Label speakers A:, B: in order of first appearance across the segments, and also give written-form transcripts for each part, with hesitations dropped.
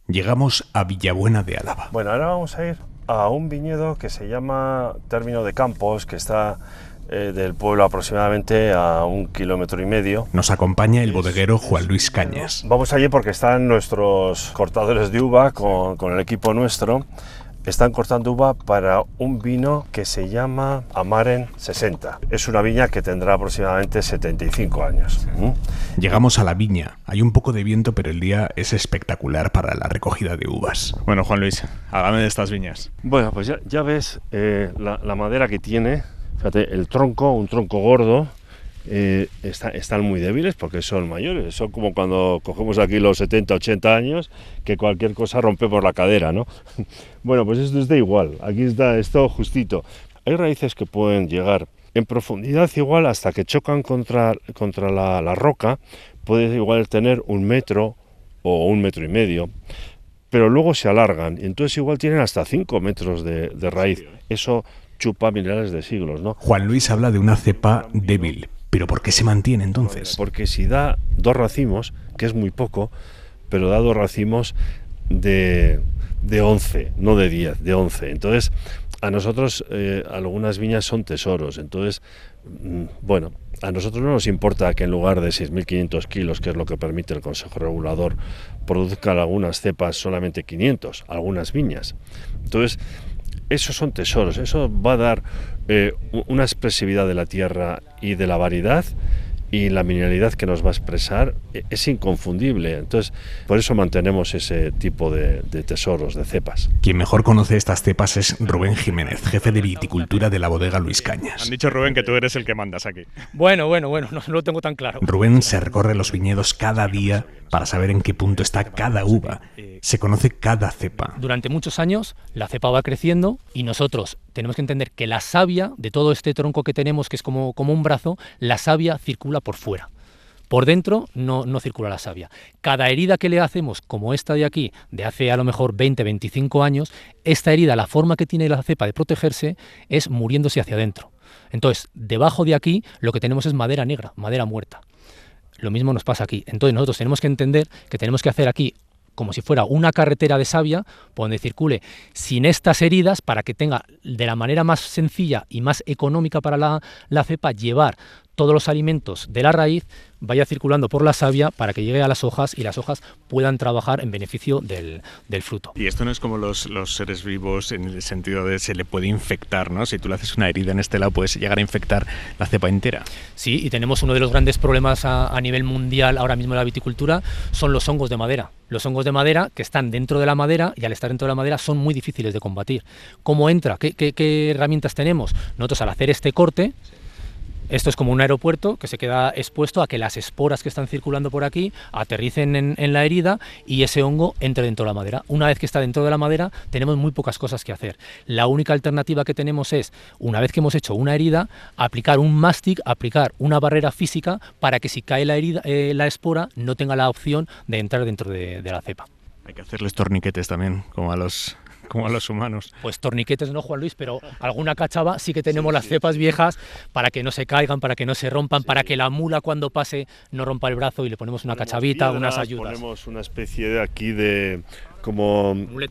A: Llegamos a Villabuena de Álava.
B: Bueno, ahora vamos a ir a un viñedo que se llama Término de Campos, que está del pueblo aproximadamente a 1,5 kilómetros.
A: Nos acompaña el bodeguero Juan Luis Cañas.
B: Vamos allí porque están nuestros cortadores de uva con el equipo nuestro. Están cortando uva para un vino que se llama Amaren 60. Es una viña que tendrá aproximadamente 75 años.
A: Llegamos a la viña. Hay un poco de viento, pero el día es espectacular para la recogida de uvas.
C: Bueno, Juan Luis, hágame de estas viñas.
B: Bueno, pues ya ves la madera que tiene. Fíjate, el tronco, un tronco gordo. Están muy débiles porque son mayores, son como cuando cogemos aquí los 70, 80 años, que cualquier cosa rompe por la cadera, ¿no? Bueno, pues esto está igual, aquí está esto justito. Hay raíces que pueden llegar en profundidad igual hasta que chocan contra la roca, puede igual tener 1 metro o 1,5 metros, pero luego se alargan, y entonces igual tienen hasta 5 metros de raíz. Eso chupa minerales de siglos, ¿no?
A: Juan Luis habla de una cepa débil. ¿Pero por qué se mantiene entonces?
B: Porque si da 2 racimos, que es muy poco, pero da 2 racimos de 11, no de 10, de 11. Entonces, a nosotros algunas viñas son tesoros. Entonces, bueno, a nosotros no nos importa que en lugar de 6.500 kilos, que es lo que permite el Consejo Regulador, produzcan algunas cepas solamente 500, algunas viñas. Entonces, esos son tesoros, eso va a dar una expresividad de la tierra y de la variedad, y la mineralidad que nos va a expresar es inconfundible. Entonces, por eso mantenemos ese tipo de tesoros, de cepas.
A: Quien mejor conoce estas cepas es Rubén Jiménez, jefe de viticultura de la bodega Luis Cañas.
C: Han dicho, Rubén, que tú eres el que mandas aquí.
D: Bueno, no lo tengo tan claro.
A: Rubén se recorre los viñedos cada día para saber en qué punto está cada uva. Se conoce cada cepa.
D: Durante muchos años la cepa va creciendo y nosotros tenemos que entender que la savia de todo este tronco que tenemos, que es como un brazo, la savia circula por fuera. Por dentro no circula la savia. Cada herida que le hacemos, como esta de aquí, de hace a lo mejor 20, 25 años, esta herida, la forma que tiene la cepa de protegerse es muriéndose hacia adentro. Entonces, debajo de aquí lo que tenemos es madera negra, madera muerta. Lo mismo nos pasa aquí. Entonces nosotros tenemos que entender que tenemos que hacer aquí como si fuera una carretera de savia por donde circule sin estas heridas, para que tenga de la manera más sencilla y más económica para la cepa llevar todos los alimentos de la raíz, vaya circulando por la savia para que llegue a las hojas y las hojas puedan trabajar en beneficio del fruto.
C: Y esto no es como los seres vivos en el sentido de se le puede infectar, ¿no? Si tú le haces una herida en este lado, puedes llegar a infectar la cepa entera.
D: Sí, y tenemos uno de los grandes problemas a nivel mundial ahora mismo en la viticultura, son los hongos de madera. Los hongos de madera que están dentro de la madera, y al estar dentro de la madera son muy difíciles de combatir. ¿Cómo entra? ¿Qué herramientas tenemos? Nosotros, al hacer este corte, esto es como un aeropuerto que se queda expuesto a que las esporas que están circulando por aquí aterricen en la herida y ese hongo entre dentro de la madera. Una vez que está dentro de la madera, tenemos muy pocas cosas que hacer. La única alternativa que tenemos es, una vez que hemos hecho una herida, aplicar un mástic, aplicar una barrera física para que si cae la herida, la espora no tenga la opción de entrar dentro de la cepa.
C: Hay que hacerles torniquetes también, como a los humanos.
D: Pues torniquetes no, Juan Luis, pero alguna cachava sí que tenemos las cepas viejas para que no se caigan, para que no se rompan, para que la mula cuando pase no rompa el brazo, y le ponemos una cachavita, unas ayudas.
B: Ponemos una especie de aquí de como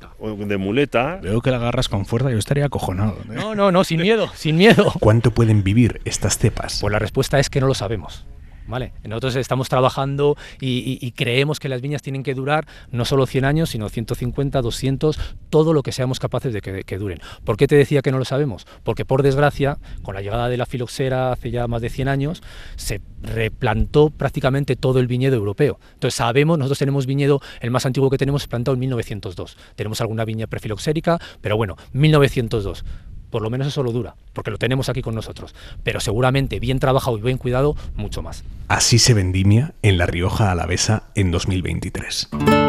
B: muleta.
C: Veo que la agarras con fuerza, yo estaría acojonado, ¿eh?
D: No, sin miedo, sin miedo.
A: ¿Cuánto pueden vivir estas cepas?
D: Pues la respuesta es que no lo sabemos. ¿Vale? Nosotros estamos trabajando y creemos que las viñas tienen que durar no solo 100 años, sino 150, 200, todo lo que seamos capaces de que duren. ¿Por qué te decía que no lo sabemos? Porque, por desgracia, con la llegada de la filoxera hace ya más de 100 años, se replantó prácticamente todo el viñedo europeo. Entonces sabemos, nosotros tenemos viñedo, el más antiguo que tenemos es plantado en 1902. Tenemos alguna viña prefiloxérica, pero bueno, 1902. Por lo menos eso lo dura, porque lo tenemos aquí con nosotros. Pero seguramente, bien trabajado y bien cuidado, mucho más.
A: Así se vendimia en La Rioja Alavesa en 2023.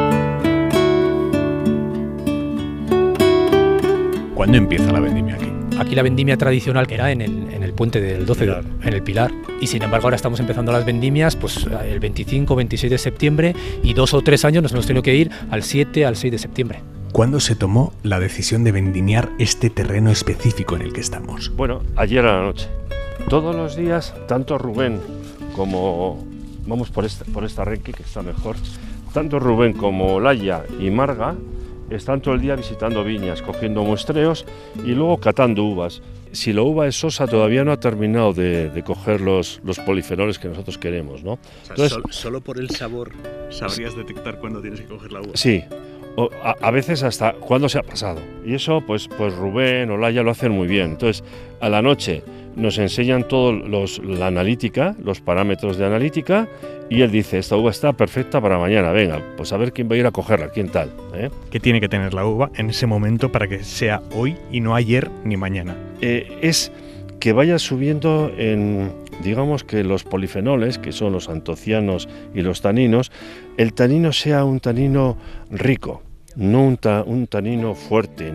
C: ¿Cuándo empieza la vendimia aquí?
D: Aquí la vendimia tradicional era en el puente del 12, en el Pilar. Y sin embargo ahora estamos empezando las vendimias pues el 25, 26 de septiembre, y 2 o 3 años nos hemos tenido que ir al 7, al 6 de septiembre.
A: ¿Cuándo se tomó la decisión de vendimiar este terreno específico en el que estamos?
B: Bueno, ayer a la noche. Todos los días, tanto Rubén como vamos por esta renque, que está mejor, tanto Rubén como Olaya y Marga están todo el día visitando viñas, cogiendo muestreos y luego catando uvas. Si la uva es sosa todavía no ha terminado de coger los polifenoles que nosotros queremos, ¿no?
C: O sea,
B: Entonces,
C: solo por el sabor sabrías detectar cuándo tienes que coger la uva.
B: sí, a veces hasta cuándo se ha pasado. Y eso pues Rubén, Olaya lo hacen muy bien. Entonces, a la noche nos enseñan todo la analítica, los parámetros de analítica, y él dice, esta uva está perfecta para mañana, venga, pues a ver quién va a ir a cogerla, quién tal, ¿eh?
C: ¿Qué tiene que tener la uva en ese momento para que sea hoy y no ayer ni mañana?
B: Es que vaya subiendo en, digamos que los polifenoles, que son los antocianos y los taninos, el tanino sea un tanino rico, no un tanino fuerte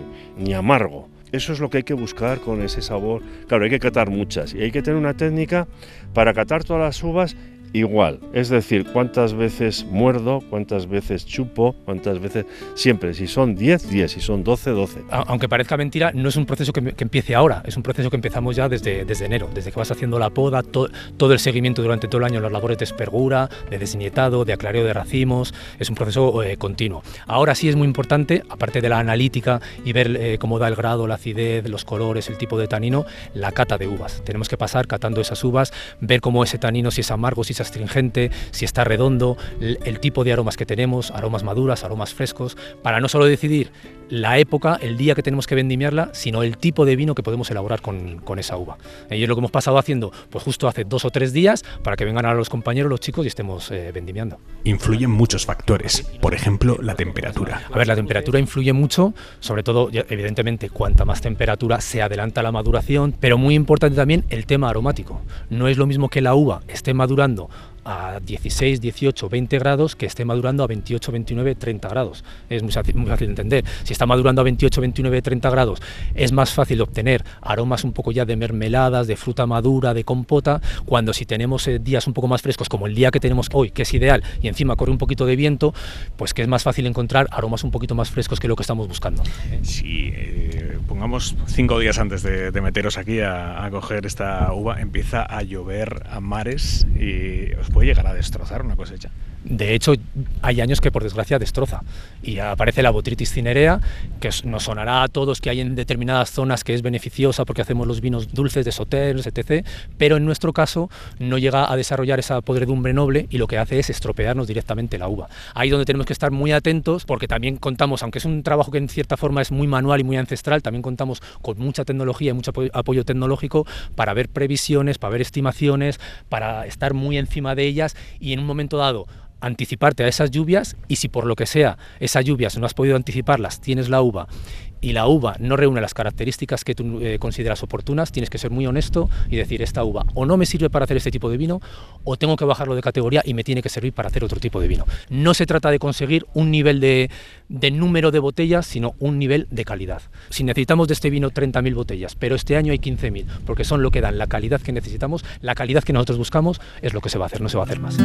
B: ni amargo. Eso es lo que hay que buscar con ese sabor. Claro, hay que catar muchas y hay que tener una técnica para catar todas las uvas igual, es decir, cuántas veces muerdo, cuántas veces chupo, cuántas veces, siempre, si son 10, 10, si son 12, 12.
D: Aunque parezca mentira, no es un proceso que empiece ahora, es un proceso que empezamos ya desde enero, desde que vas haciendo la poda, todo el seguimiento durante todo el año, las labores de espergura, de desnietado, de aclareo de racimos, es un proceso continuo. Ahora sí es muy importante, aparte de la analítica y ver cómo da el grado, la acidez, los colores, el tipo de tanino, la cata de uvas. Tenemos que pasar catando esas uvas, ver cómo ese tanino, si es amargo, si es astringente, si está redondo, el tipo de aromas que tenemos, aromas maduras, aromas frescos, para no solo decidir la época, el día que tenemos que vendimiarla, sino el tipo de vino que podemos elaborar con esa uva. Y es lo que hemos pasado haciendo pues justo hace 2 o 3 días para que vengan ahora los compañeros, los chicos, y estemos vendimiando.
A: Influyen muchos factores, por ejemplo, la temperatura.
D: A ver, la temperatura influye mucho, sobre todo, evidentemente, cuanta más temperatura se adelanta la maduración, pero muy importante también el tema aromático. No es lo mismo que la uva esté madurando a 16, 18, 20 grados que esté madurando a 28, 29, 30 grados. Es muy fácil de entender. Si está madurando a 28, 29, 30 grados, es más fácil obtener aromas un poco ya de mermeladas, de fruta madura, de compota, cuando si tenemos días un poco más frescos, como el día que tenemos hoy, que es ideal, y encima corre un poquito de viento, pues que es más fácil encontrar aromas un poquito más frescos que lo que estamos buscando.
C: Si pongamos 5 días antes de meteros aquí a coger esta uva, empieza a llover a mares y os puede llegar a destrozar una cosecha.
D: De hecho, hay años que por desgracia destroza y aparece la Botrytis cinerea, que nos sonará a todos que hay en determinadas zonas que es beneficiosa porque hacemos los vinos dulces de Sauternes, etc., pero en nuestro caso no llega a desarrollar esa podredumbre noble y lo que hace es estropearnos directamente la uva. Ahí donde tenemos que estar muy atentos, porque también contamos, aunque es un trabajo que en cierta forma es muy manual y muy ancestral, también contamos con mucha tecnología y mucho apoyo tecnológico para ver previsiones, para ver estimaciones, para estar muy encima de ellas y en un momento dado anticiparte a esas lluvias, y si por lo que sea esas lluvias no has podido anticiparlas, tienes la uva y la uva no reúne las características que tú consideras oportunas, tienes que ser muy honesto y decir, esta uva o no me sirve para hacer este tipo de vino o tengo que bajarlo de categoría y me tiene que servir para hacer otro tipo de vino. No se trata de conseguir un nivel de número de botellas, sino un nivel de calidad. Si necesitamos de este vino 30.000 botellas, pero este año hay 15.000, porque son lo que dan la calidad que necesitamos, la calidad que nosotros buscamos, es lo que se va a hacer, no se va a hacer más.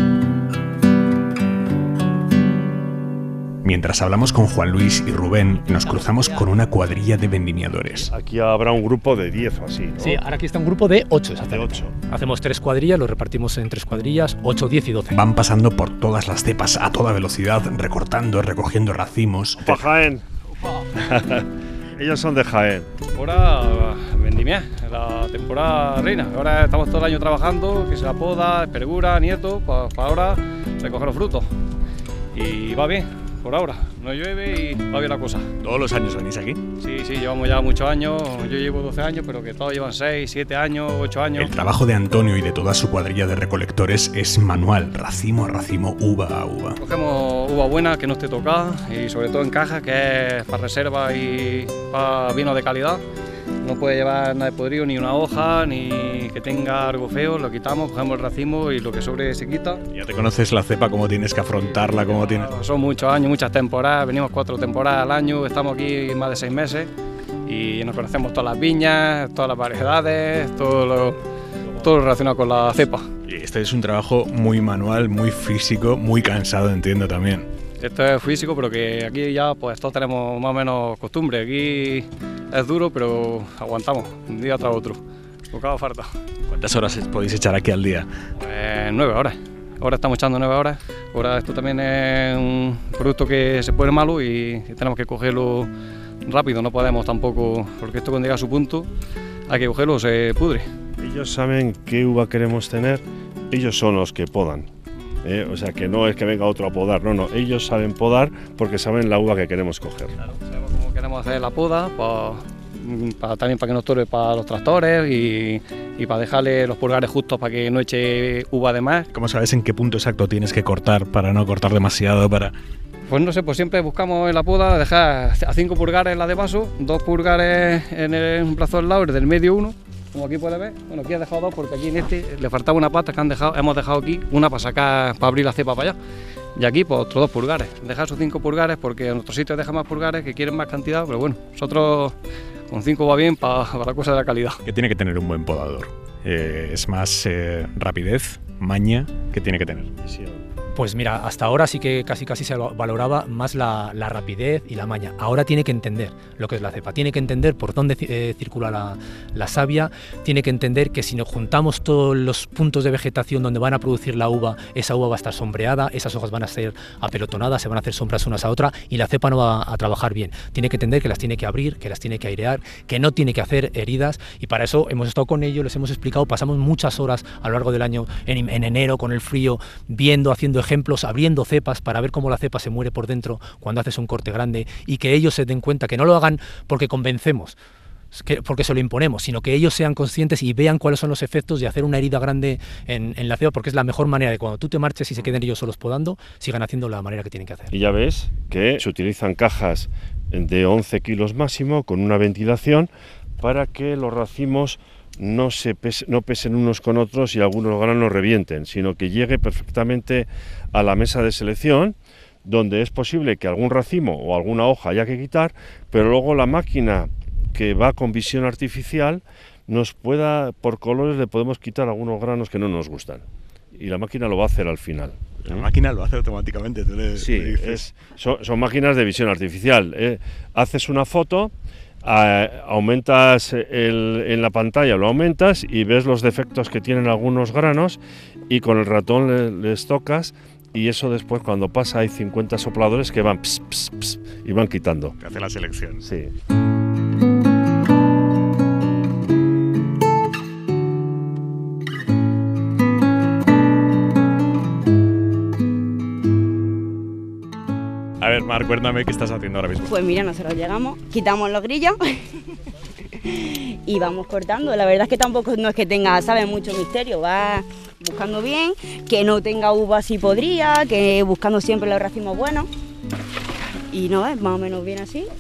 A: Mientras hablamos con Juan Luis y Rubén, nos cruzamos con una cuadrilla de vendimiadores.
B: Aquí habrá un grupo de 10 o así, ¿no?
D: Sí, ahora aquí está un grupo de 8 exactamente.
B: De 8.
D: Hacemos 3 cuadrillas, lo repartimos en 3 cuadrillas, 8, 10 y 12.
A: Van pasando por todas las cepas a toda velocidad, recortando, recogiendo racimos.
B: ¡Opa, Jaén! Ellos son de Jaén.
E: Ahora vendimia, la temporada reina. Ahora estamos todo el año trabajando, que sea poda, espergura, nieto, para ahora recoger los frutos. Y va bien. Por ahora, no llueve y va bien la cosa.
C: ¿Todos los años venís aquí?
E: Sí, llevamos ya muchos años, yo llevo 12 años, pero que todos llevan 6, 7 años, 8 años.
A: El trabajo de Antonio y de toda su cuadrilla de recolectores es manual, racimo a racimo, uva a uva.
E: Cogemos uva buena, que no esté tocada, y sobre todo en caja, que es para reserva y para vino de calidad. No puede llevar nada de podrido, ni una hoja, ni que tenga algo feo, lo quitamos, cogemos el racimo y lo que sobre se quita.
C: Ya te conoces la cepa, cómo tienes que afrontarla, cómo tienes...
E: Son muchos años, muchas temporadas, venimos 4 temporadas al año, estamos aquí más de 6 meses y nos conocemos todas las viñas, todas las variedades, todo lo relacionado con la cepa.
C: Y este es un trabajo muy manual, muy físico, muy cansado, entiendo también.
E: Esto es físico, pero que aquí ya pues todos tenemos más o menos costumbre. Aquí es duro, pero aguantamos un día tras otro, con cada falta.
C: ¿Cuántas horas podéis echar aquí al día?
E: Pues 9 horas. ahora estamos echando 9 horas. Ahora esto también es un producto que se pone malo y tenemos que cogerlo rápido, no podemos tampoco, porque esto cuando llega a su punto hay que cogerlo, se pudre.
B: Ellos saben qué uva queremos tener, ellos son los que podan. O sea, que no es que venga otro a podar, no, ellos saben podar porque saben la uva que queremos coger.
E: Claro, sabemos cómo queremos hacer la poda, también para que no estorbe para los tractores y para dejarle los pulgares justos para que no eche uva de más.
C: ¿Cómo sabes en qué punto exacto tienes que cortar para no cortar demasiado?
E: Pues no sé, pues siempre buscamos en la poda dejar a 5 pulgares la de vaso, 2 pulgares en un plazo del lado, del medio 1. Como aquí puedes ver, bueno, aquí he dejado 2 porque aquí en este le faltaba una pata que hemos dejado aquí, una para sacar, para abrir la cepa para allá. Y aquí pues otros 2 pulgares, dejar esos 5 pulgares porque en otros sitios deja más pulgares que quieren más cantidad, pero bueno, nosotros con 5 va bien para la cosa de la calidad.
C: ¿Qué tiene que tener un buen podador? ¿Es más rapidez, maña? ¿Qué tiene que tener?
D: Pues mira, hasta ahora sí que casi se valoraba más la rapidez y la maña. Ahora tiene que entender lo que es la cepa, tiene que entender por dónde circula la savia, tiene que entender que si nos juntamos todos los puntos de vegetación donde van a producir la uva, esa uva va a estar sombreada, esas hojas van a ser apelotonadas, se van a hacer sombras unas a otras y la cepa no va a trabajar bien. Tiene que entender que las tiene que abrir, que las tiene que airear, que no tiene que hacer heridas y para eso hemos estado con ellos, les hemos explicado, pasamos muchas horas a lo largo del año en enero con el frío, viendo, haciendo ejemplos, abriendo cepas para ver cómo la cepa se muere por dentro cuando haces un corte grande y que ellos se den cuenta, que no lo hagan porque convencemos, porque se lo imponemos, sino que ellos sean conscientes y vean cuáles son los efectos de hacer una herida grande en la cepa, porque es la mejor manera de cuando tú te marches y se queden ellos solos podando, sigan haciendo la manera que tienen que hacer.
B: Y ya ves que se utilizan cajas de 11 kilos máximo con una ventilación para que los racimos no pesen unos con otros y algunos granos revienten, sino que llegue perfectamente a la mesa de selección, donde es posible que algún racimo o alguna hoja haya que quitar, pero luego la máquina que va con visión artificial nos pueda, por colores, le podemos quitar algunos granos que no nos gustan. Y la máquina lo va a hacer al final.
C: La máquina lo hace automáticamente.
B: Sí, son máquinas de visión artificial. Haces una foto, aumentas en la pantalla, lo aumentas y ves los defectos que tienen algunos granos y con el ratón les tocas y eso después cuando pasa hay 50 sopladores que van ps, ps, ps, y van quitando.
C: Que hace la selección.
B: Sí.
C: A ver, Mar, cuéntame qué estás haciendo ahora mismo.
F: Pues mira, nosotros llegamos, quitamos los grillos y vamos cortando. La verdad es que tampoco no es que tenga, ¿sabes?, mucho misterio. Va buscando bien, que no tenga uvas si podría, que buscando siempre los racimos buenos. Y no, es más o menos bien así.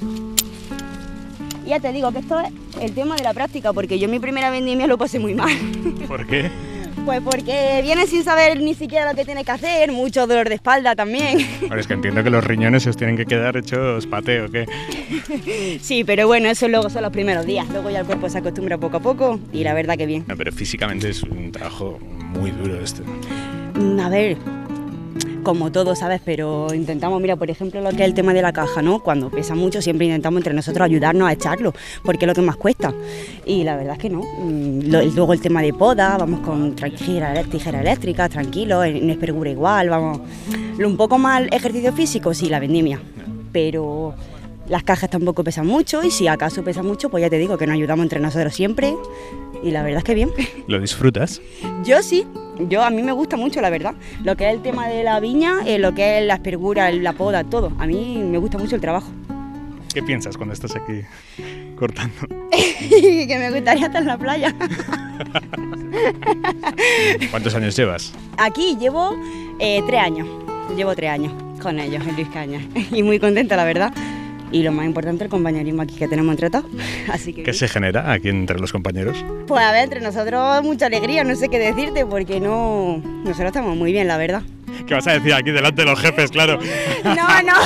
F: Y ya te digo que esto es el tema de la práctica, porque yo en mi primera vendimia lo pasé muy mal.
C: ¿Por qué?
F: Pues porque vienes sin saber ni siquiera lo que tienes que hacer, mucho dolor de espalda también.
C: Bueno, es que entiendo que los riñones se os tienen que quedar hechos paté, ¿o qué?
F: Sí, pero bueno, eso luego son los primeros días, luego ya el cuerpo se acostumbra poco a poco y la verdad que bien.
C: No, pero físicamente es un trabajo muy duro este.
F: A ver, como todo, ¿sabes? Pero intentamos, mira, por ejemplo, lo que es el tema de la caja, ¿no? Cuando pesa mucho siempre intentamos entre nosotros ayudarnos a echarlo, porque es lo que más cuesta. Y la verdad es que no. Luego el tema de poda, vamos con tijera eléctrica, tranquilo, en espergura igual, vamos. Un poco más ejercicio físico, sí, la vendimia, pero las cajas tampoco pesan mucho y si acaso pesan mucho, pues ya te digo que nos ayudamos entre nosotros siempre y la verdad es que bien.
C: ¿Lo disfrutas?
F: Yo sí. A mí me gusta mucho, la verdad. Lo que es el tema de la viña, lo que es la espergura, la poda, todo. A mí me gusta mucho el trabajo.
C: ¿Qué piensas cuando estás aquí cortando?
F: Que me gustaría estar en la playa.
C: ¿Cuántos años llevas?
F: Aquí llevo 3 años. Llevo 3 años con ellos, en Luis Cañas. Y muy contenta, la verdad. Y lo más importante, el compañerismo aquí que tenemos entre todos. Así que
C: ¿qué se genera aquí entre los compañeros?
F: Pues a ver, entre nosotros mucha alegría, no sé qué decirte, porque nosotros estamos muy bien, la verdad.
C: ¿Qué vas a decir aquí delante de los jefes, claro?
F: No.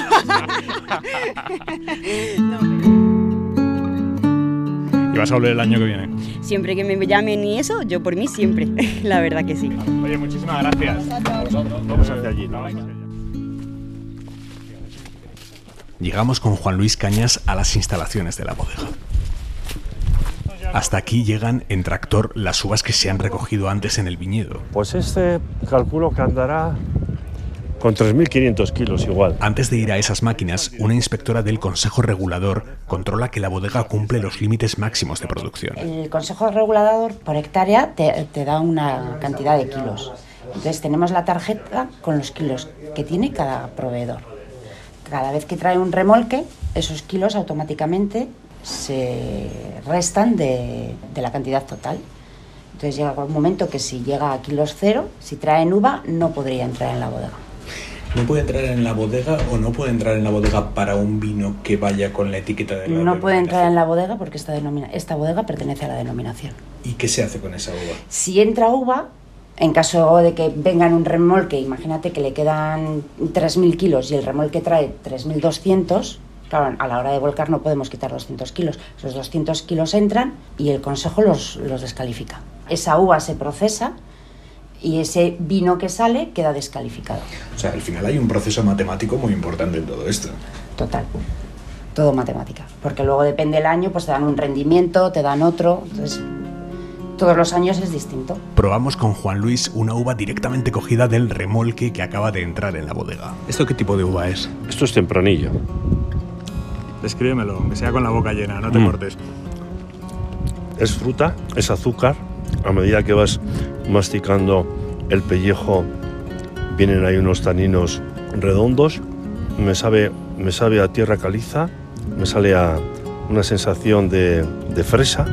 B: ¿Y vas a volver el año que viene?
F: Siempre que me llamen y eso, yo por mí siempre, la verdad que sí.
C: Oye, muchísimas gracias.
B: Vamos hacia allí, ¿no?
A: Llegamos con Juan Luis Cañas a las instalaciones de la bodega.
B: Ya
A: Hasta aquí llegan en tractor las uvas que se han recogido antes en el viñedo.
B: Pues este calculo que andará con 3.500 kilos igual.
A: Antes de ir a esas máquinas, una inspectora del Consejo Regulador controla que la bodega cumple los límites máximos de producción.
G: El Consejo Regulador por hectárea te da una cantidad de kilos. Entonces tenemos la tarjeta con los kilos que tiene cada proveedor. Cada vez que trae un remolque, esos kilos automáticamente se restan de la cantidad total. Entonces llega un momento que si llega a kilos cero, si traen uva, no podría entrar en la bodega.
H: ¿No puede entrar en la bodega o no puede entrar en la bodega para un vino que vaya con la etiqueta de la
G: No puede entrar en la bodega porque esta bodega pertenece a la denominación.
H: ¿Y qué se hace con esa uva?
G: Si entra uva, en caso de que venga en un remolque, imagínate que le quedan 3.000 kilos y el remolque trae 3.200, claro, a la hora de volcar no podemos quitar 200 kilos. Esos 200 kilos entran y el Consejo los descalifica. Esa uva se procesa y ese vino que sale queda descalificado.
H: O sea, al final hay un proceso matemático muy importante en todo esto.
G: Total. Todo matemática. Porque luego depende del año, pues te dan un rendimiento, te dan otro. Entonces, todos los años es distinto.
A: Probamos con Juan Luis una uva directamente cogida del remolque que acaba de entrar en la bodega.
C: ¿Esto qué tipo de uva es?
B: Esto es tempranillo.
C: Descríbemelo, aunque sea con la boca llena, no te cortes.
B: Es fruta, es azúcar. A medida que vas masticando el pellejo, vienen ahí unos taninos redondos. Me sabe a tierra caliza, me sale a una sensación de fresa.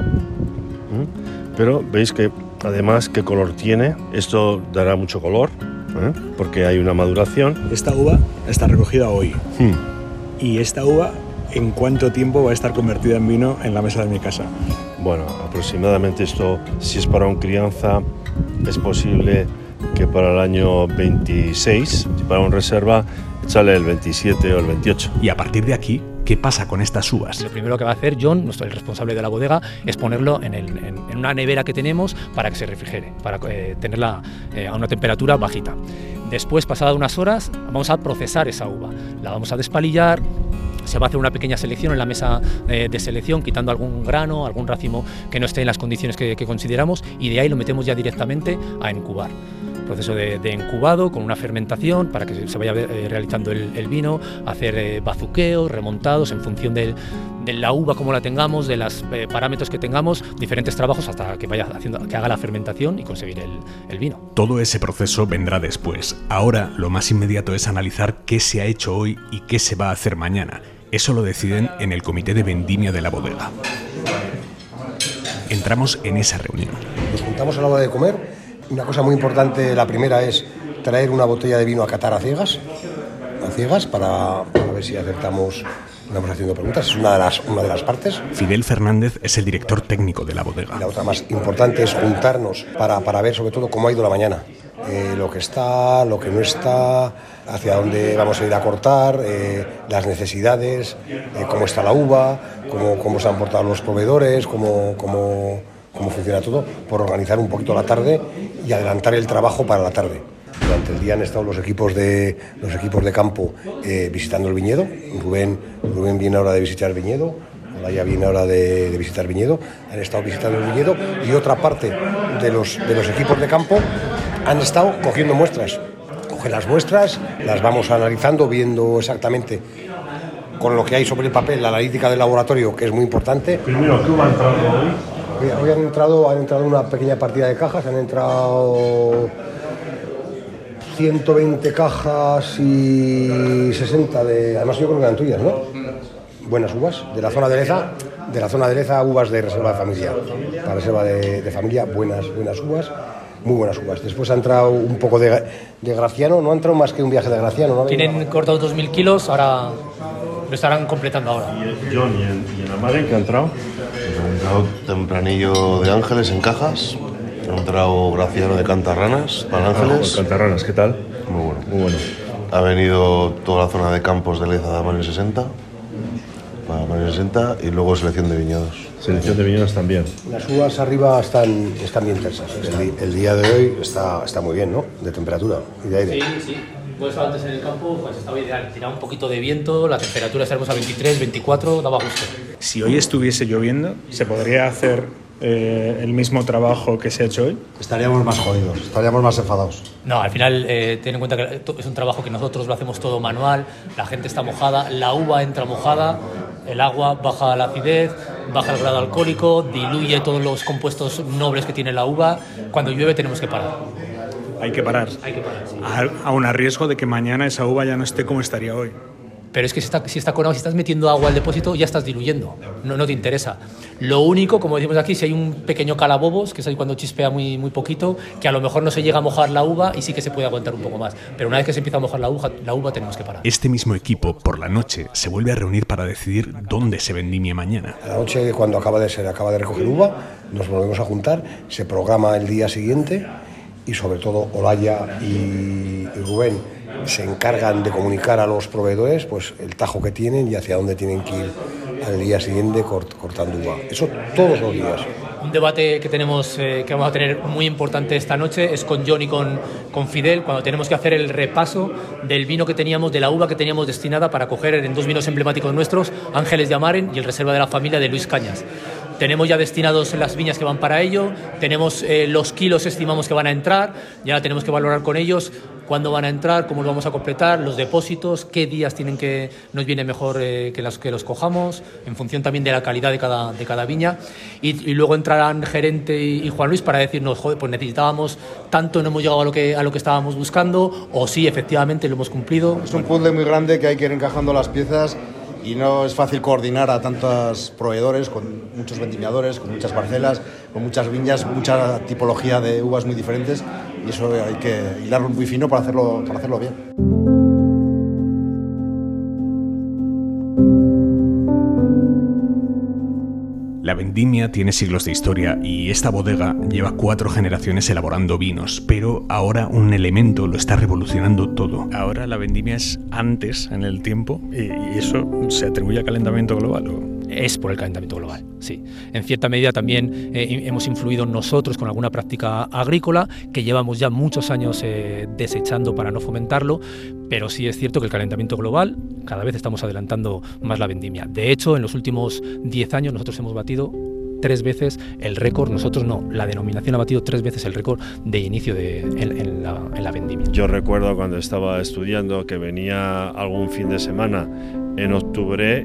B: Pero veis que además qué color tiene. Esto dará mucho color, porque hay una maduración.
C: Esta uva está recogida hoy. ¿Y esta uva en cuánto tiempo va a estar convertida en vino en la mesa de mi casa?
B: Bueno, aproximadamente esto, si es para un crianza, es posible que para el año 26, si para un reserva, sale el 27 o el 28.
A: Y a partir de aquí, ¿qué pasa con estas uvas?
D: Lo primero que va a hacer John, el responsable de la bodega, es ponerlo en una nevera que tenemos para que se refrigere, para tenerla a una temperatura bajita. Después, pasadas unas horas, vamos a procesar esa uva. La vamos a despalillar. Se va a hacer una pequeña selección en la mesa de selección, quitando algún grano, algún racimo que no esté en las condiciones que consideramos, y de ahí lo metemos ya directamente a incubar. Proceso de incubado con una fermentación para que se vaya realizando el vino, hacer bazuqueos, remontados en función de la uva como la tengamos, de los parámetros que tengamos, diferentes trabajos hasta que vaya que haga la fermentación y conseguir el vino.
A: Todo ese proceso vendrá después. Ahora lo más inmediato es analizar qué se ha hecho hoy y qué se va a hacer mañana. Eso lo deciden en el comité de vendimia de la bodega. Entramos en esa reunión.
I: Nos juntamos a la hora de comer. Una cosa muy importante, la primera es traer una botella de vino a catar a ciegas para ver si acertamos. Estamos haciendo preguntas, es una de las partes.
A: Fidel Fernández es el director técnico de la bodega.
I: Y la otra más importante es juntarnos para ver sobre todo cómo ha ido la mañana. Lo que está, lo que no está, hacia dónde vamos a ir a cortar, las necesidades, cómo está la uva, cómo se han portado los proveedores, cómo funciona todo, por organizar un poquito la tarde y adelantar el trabajo para la tarde. Durante el día han estado los equipos de campo visitando el viñedo. Rubén viene ahora de visitar el viñedo, Olaya viene ahora de visitar el viñedo. Han estado visitando el viñedo y otra parte de los equipos de campo han estado cogiendo muestras. Cogen las muestras, las vamos analizando, viendo exactamente con lo que hay sobre el papel, la analítica del laboratorio, que es muy importante.
B: Primero, ¿qué va a entrar hoy?
I: Hoy han entrado una pequeña partida de cajas, han entrado 120 cajas y 60 además yo creo que eran tuyas, ¿no? Buenas uvas, de la zona de Leza, uvas de reserva de familia, para reserva de familia, buenas uvas, muy buenas uvas. Después ha entrado un poco de Graciano, no ha entrado más que un viaje de Graciano, ¿no?
D: Tienen cortados 2.000 kilos, ahora lo estarán completando ahora.
B: ¿Y John y en Amaren qué ha entrado?
J: Ha entrado Tempranillo de Ángeles en cajas, ha entrado Graciano de Cantarranas para Ángeles.
B: Cantarranas, ¿qué tal?
J: Muy bueno.
B: Muy bueno.
J: Ha venido toda la zona de campos de Leza de Amario 60, para Amario 60, y luego selección de viñedos.
B: Selección de viñedos también.
I: Las uvas arriba están bien tersas. El día de hoy está muy bien, ¿no? De temperatura y de aire.
D: Sí. Pues antes en el campo pues estaba ideal. Tiraba un poquito de viento, la temperatura estaremos a 23, 24, daba gusto.
C: Si hoy estuviese lloviendo, ¿se podría hacer el mismo trabajo que se ha hecho hoy?
K: Estaríamos más jodidos, estaríamos más enfadados.
D: No, al final ten en cuenta que es un trabajo que nosotros lo hacemos todo manual, la gente está mojada, la uva entra mojada, el agua baja la acidez, baja el grado alcohólico, diluye todos los compuestos nobles que tiene la uva. Cuando llueve tenemos que parar.
C: Hay que parar.
D: Hay que parar, sí.
C: Aún a riesgo de que mañana esa uva ya no esté como estaría hoy.
D: Pero es que si estás metiendo agua al depósito, ya estás diluyendo, no te interesa. Lo único, como decimos aquí, si hay un pequeño calabobos, que es ahí cuando chispea muy poquito, que a lo mejor no se llega a mojar la uva y sí que se puede aguantar un poco más. Pero una vez que se empieza a mojar la uva tenemos que parar.
A: Este mismo equipo, por la noche, se vuelve a reunir para decidir dónde se vendimia mañana.
I: A la noche, cuando acaba de recoger uva, nos volvemos a juntar, se programa el día siguiente y sobre todo Olaya y Rubén se encargan de comunicar a los proveedores pues el tajo que tienen y hacia dónde tienen que ir al día siguiente cortando uva. Eso todos los días.
D: Un debate que tenemos, que vamos a tener muy importante esta noche es con John y con Fidel, cuando tenemos que hacer el repaso del vino que teníamos, de la uva que teníamos destinada para coger en dos vinos emblemáticos nuestros, Ángeles de Amaren y el Reserva de la Familia de Luis Cañas. Tenemos ya destinados las viñas que van para ello, tenemos los kilos estimamos que van a entrar, ya tenemos que valorar con ellos cuándo van a entrar, cómo los vamos a completar, los depósitos, qué días nos viene mejor que los cojamos, en función también de la calidad de cada viña. Y luego entrarán Gerente y Juan Luis para decirnos, joder, pues necesitábamos tanto, no hemos llegado a lo que estábamos buscando, o sí, efectivamente lo hemos cumplido.
K: Es un puzzle muy grande que hay que ir encajando las piezas y no es fácil coordinar a tantos proveedores, con muchos vendimiadores, con muchas parcelas, con muchas viñas, mucha tipología de uvas muy diferentes, y eso hay que hilarlo muy fino para hacerlo bien.
A: La vendimia tiene siglos de historia y esta bodega lleva 4 generaciones elaborando vinos, pero ahora un elemento lo está revolucionando todo.
C: Ahora la vendimia es antes en el tiempo y eso se atribuye al calentamiento global, ¿o?
D: Es por el calentamiento global, sí. En cierta medida también hemos influido nosotros con alguna práctica agrícola que llevamos ya muchos años desechando para no fomentarlo, pero sí es cierto que el calentamiento global cada vez estamos adelantando más la vendimia. De hecho, en los últimos 10 años nosotros hemos batido 3 veces el récord, nosotros no, la denominación ha batido 3 veces el récord de inicio en la vendimia.
B: Yo recuerdo cuando estaba estudiando que venía algún fin de semana en octubre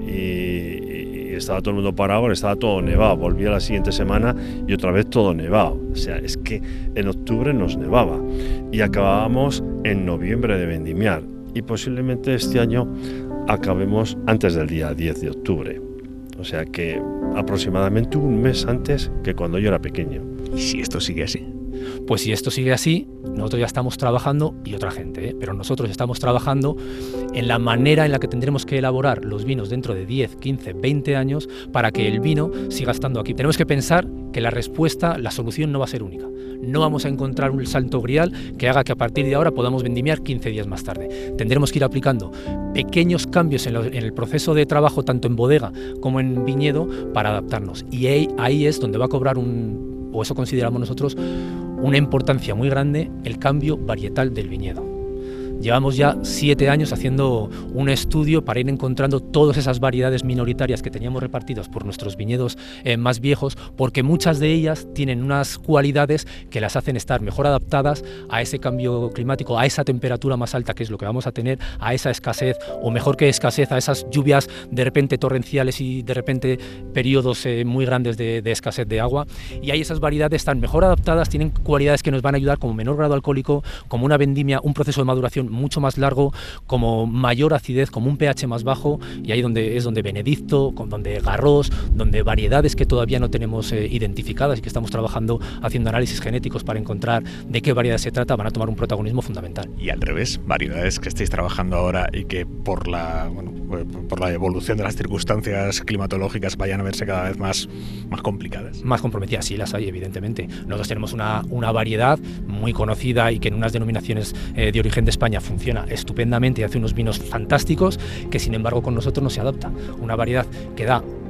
B: y estaba todo el mundo parado, estaba todo nevado, volvía la siguiente semana y otra vez todo nevado. O sea, es que en octubre nos nevaba y acabábamos en noviembre de vendimiar y posiblemente este año acabemos antes del día 10 de octubre. O sea que aproximadamente un mes antes que cuando yo era pequeño.
A: ¿Y si esto sigue así?
D: Pues si esto sigue así, nosotros ya estamos trabajando, y otra gente, pero nosotros estamos trabajando en la manera en la que tendremos que elaborar los vinos dentro de 10, 15, 20 años para que el vino siga estando aquí. Tenemos que pensar que la respuesta, la solución no va a ser única. No vamos a encontrar un santo grial que haga que a partir de ahora podamos vendimiar 15 días más tarde. Tendremos que ir aplicando pequeños cambios en el proceso de trabajo, tanto en bodega como en viñedo, para adaptarnos. Y ahí es donde va a cobrar o eso consideramos nosotros, una importancia muy grande el cambio varietal del viñedo. Llevamos ya 7 años haciendo un estudio para ir encontrando todas esas variedades minoritarias que teníamos repartidas por nuestros viñedos más viejos, porque muchas de ellas tienen unas cualidades que las hacen estar mejor adaptadas a ese cambio climático, a esa temperatura más alta que es lo que vamos a tener, a esa escasez, o mejor que escasez, a esas lluvias de repente torrenciales y de repente periodos muy grandes de escasez de agua. Y ahí esas variedades están mejor adaptadas, tienen cualidades que nos van a ayudar, como menor grado alcohólico, como una vendimia, un proceso de maduración mucho más largo, como mayor acidez, como un pH más bajo, y ahí es donde Benedicto, donde Garros, donde variedades que todavía no tenemos identificadas y que estamos trabajando haciendo análisis genéticos para encontrar de qué variedades se trata, van a tomar un protagonismo fundamental.
C: Y al revés, variedades que estáis trabajando ahora y que por la evolución de las circunstancias climatológicas vayan a verse cada vez más complicadas.
D: Más comprometidas, sí las hay, evidentemente. Nosotros tenemos una variedad muy conocida y que en unas denominaciones de origen de España funciona estupendamente y hace unos vinos fantásticos, que sin embargo con nosotros no se adapta. Una variedad que da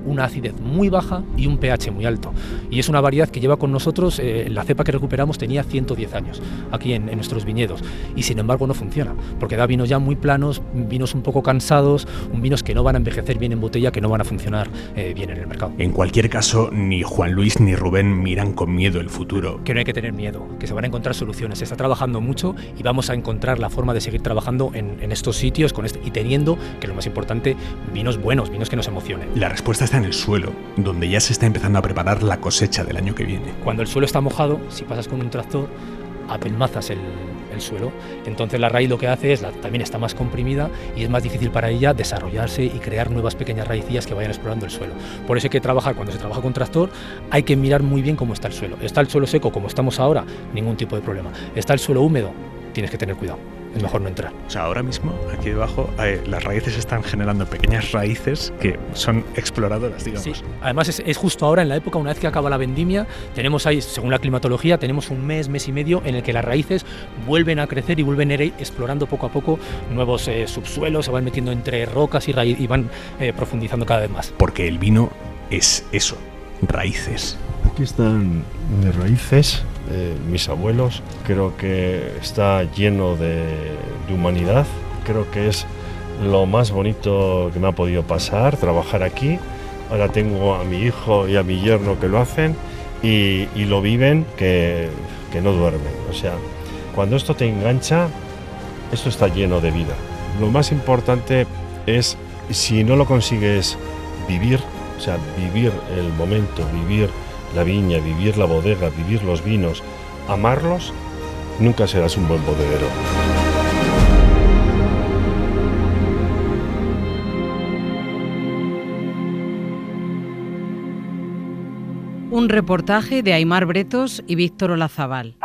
D: una acidez muy baja y un pH muy alto. Y es una variedad que lleva con nosotros, la cepa que recuperamos tenía 110 años aquí en nuestros viñedos, y sin embargo no funciona, porque da vinos ya muy planos, vinos un poco cansados, vinos que no van a envejecer bien en botella, que no van a funcionar bien en el mercado.
A: En cualquier caso, ni Juan Luis ni Rubén miran con miedo el futuro.
D: Que no hay que tener miedo, que se van a encontrar soluciones. Se está trabajando mucho y vamos a encontrar la forma de seguir trabajando en estos sitios y teniendo, que es lo más importante, vinos buenos, vinos que nos emocionen.
A: La respuesta está en el suelo, donde ya se está empezando a preparar la cosecha del año que viene.
D: Cuando el suelo está mojado, si pasas con un tractor, apelmazas el suelo, entonces la raíz lo que hace es, también está más comprimida y es más difícil para ella desarrollarse y crear nuevas pequeñas raicillas que vayan explorando el suelo. Por eso hay que trabajar, cuando se trabaja con tractor, hay que mirar muy bien cómo está el suelo. Está el suelo seco, como estamos ahora, ningún tipo de problema. Está el suelo húmedo, tienes que tener cuidado. Es mejor no entrar.
C: O sea, ahora mismo, aquí debajo, las raíces están generando pequeñas raíces que son exploradoras, digamos.
D: Sí, además es justo ahora, en la época, una vez que acaba la vendimia, tenemos ahí, según la climatología, tenemos un mes y medio en el que las raíces vuelven a crecer y vuelven a ir explorando poco a poco nuevos subsuelos, se van metiendo entre rocas y van profundizando cada vez más.
A: Porque el vino es eso, raíces.
B: Aquí están mis raíces, mis abuelos. Creo que está lleno de humanidad. Creo que es lo más bonito que me ha podido pasar, trabajar aquí. Ahora tengo a mi hijo y a mi yerno que lo hacen y lo viven, que no duermen. O sea, cuando esto te engancha, esto está lleno de vida. Lo más importante es, si no lo consigues vivir, o sea, vivir el momento, vivir la viña, vivir la bodega, vivir los vinos, amarlos, nunca serás un buen bodeguero.
L: Un reportaje de Aimar Bretos y Víctor Olazabal.